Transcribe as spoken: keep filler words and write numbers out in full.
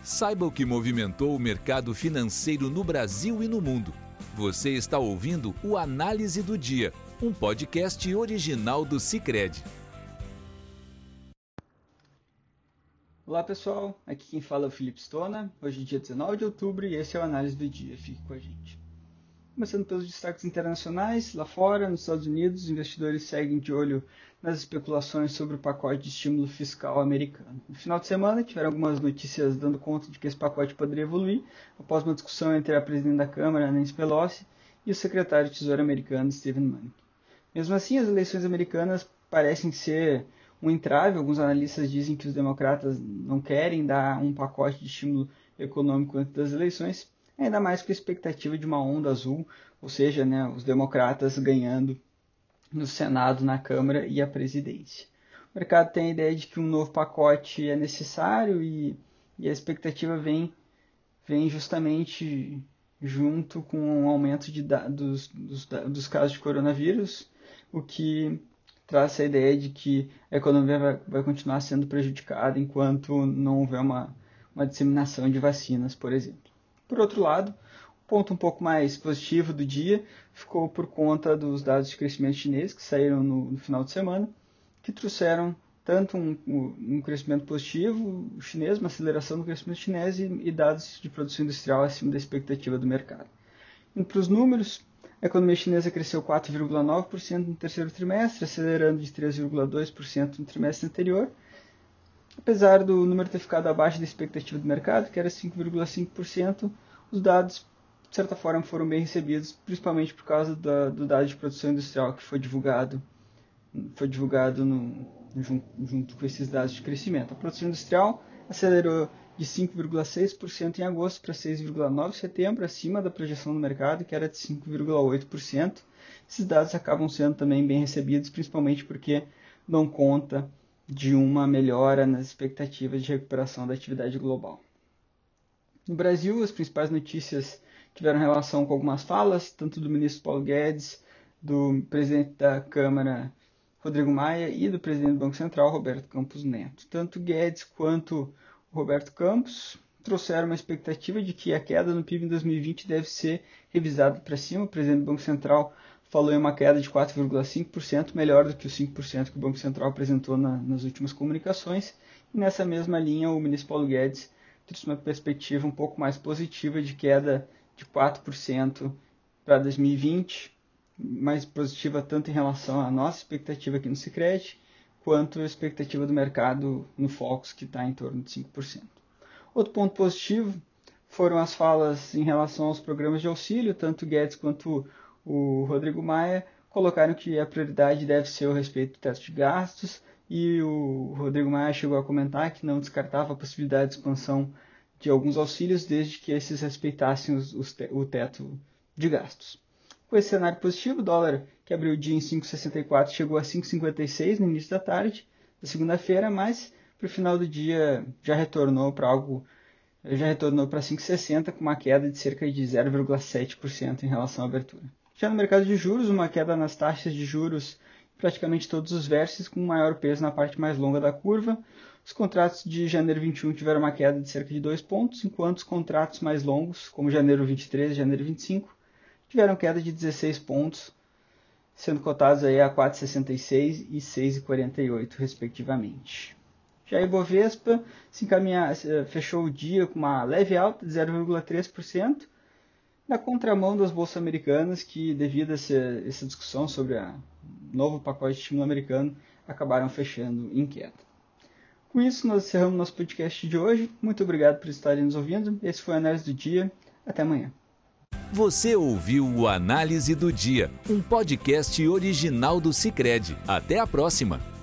Saiba o que movimentou o mercado financeiro no Brasil e no mundo. Você está ouvindo o Análise do Dia, um podcast original do Sicredi. Olá pessoal, aqui quem fala é o Felipe Stona. Hoje é dia dezenove de outubro e esse é o Análise do Dia. Fique com a gente. Começando pelos destaques internacionais, lá fora, nos Estados Unidos, os investidores seguem de olho nas especulações sobre o pacote de estímulo fiscal americano. No final de semana, tiveram algumas notícias dando conta de que esse pacote poderia evoluir, após uma discussão entre a presidente da Câmara, Nancy Pelosi, e o secretário de Tesouro americano, Steven Mnuchin. Mesmo assim, as eleições americanas parecem ser um entrave. Alguns analistas dizem que os democratas não querem dar um pacote de estímulo econômico antes das eleições, ainda mais com a expectativa de uma onda azul, ou seja, né, os democratas ganhando no Senado, na Câmara e a presidência. O mercado tem a ideia de que um novo pacote é necessário e, e a expectativa vem, vem justamente junto com um aumento de dados, dos, dos casos de coronavírus, o que traz essa ideia de que a economia vai, vai continuar sendo prejudicada enquanto não houver uma, uma disseminação de vacinas, por exemplo. Por outro lado, o ponto um pouco mais positivo do dia ficou por conta dos dados de crescimento chinês que saíram no, no final de semana, que trouxeram tanto um, um crescimento positivo chinês, uma aceleração do crescimento chinês e, e dados de produção industrial acima da expectativa do mercado. Indo para os números, a economia chinesa cresceu quatro vírgula nove por cento no terceiro trimestre, acelerando de três vírgula dois por cento no trimestre anterior, apesar do número ter ficado abaixo da expectativa do mercado, que era cinco vírgula cinco por cento, os dados, de certa forma, foram bem recebidos, principalmente por causa da, do dado de produção industrial que foi divulgado, foi divulgado no, junto, junto com esses dados de crescimento. A produção industrial acelerou de cinco vírgula seis por cento em agosto para seis vírgula nove por cento em setembro, acima da projeção do mercado, que era de cinco vírgula oito por cento. Esses dados acabam sendo também bem recebidos, principalmente porque dão conta de uma melhora nas expectativas de recuperação da atividade global. No Brasil, as principais notícias tiveram relação com algumas falas, tanto do ministro Paulo Guedes, do presidente da Câmara, Rodrigo Maia, e do presidente do Banco Central, Roberto Campos Neto. Tanto Guedes quanto Roberto Campos trouxeram uma expectativa de que a queda no P I B em dois mil e vinte deve ser revisada para cima. O presidente do Banco Central falou em uma queda de quatro vírgula cinco por cento, melhor do que os cinco por cento que o Banco Central apresentou na, nas últimas comunicações. E nessa mesma linha, o ministro Paulo Guedes trouxe uma perspectiva um pouco mais positiva de queda de quatro por cento para dois mil e vinte, mais positiva tanto em relação à nossa expectativa aqui no Sicredi, quanto a expectativa do mercado no Focus, que está em torno de cinco por cento. Outro ponto positivo foram as falas em relação aos programas de auxílio. Tanto Guedes quanto o Rodrigo Maia colocaram que a prioridade deve ser o respeito do teto de gastos, e o Rodrigo Maia chegou a comentar que não descartava a possibilidade de expansão de alguns auxílios, desde que esses respeitassem os, os te, o teto de gastos. Com esse cenário positivo, o dólar, que abriu o dia em cinco vírgula sessenta e quatro, chegou a cinco vírgula cinquenta e seis no início da tarde, da segunda-feira, mas para o final do dia já retornou para algo, já retornou para cinco vírgula sessenta, com uma queda de cerca de zero vírgula sete por cento em relação à abertura. Já no mercado de juros, uma queda nas taxas de juros em praticamente todos os vértices, com maior peso na parte mais longa da curva. Os contratos de janeiro vinte e um tiveram uma queda de cerca de dois pontos, enquanto os contratos mais longos, como janeiro vinte e três e janeiro vinte e cinco, tiveram queda de dezesseis pontos, sendo cotados aí a quatro vírgula sessenta e seis e seis vírgula quarenta e oito, respectivamente. Já a Ibovespa se encaminha, fechou o dia com uma leve alta de zero vírgula três por cento, na contramão das bolsas americanas, que, devido a essa, essa discussão sobre o novo pacote de estímulo americano, acabaram fechando em queda. Com isso, nós encerramos nosso podcast de hoje. Muito obrigado por estarem nos ouvindo. Esse foi a Análise do Dia. Até amanhã. Você ouviu o Análise do Dia, um podcast original do Sicredi. Até a próxima!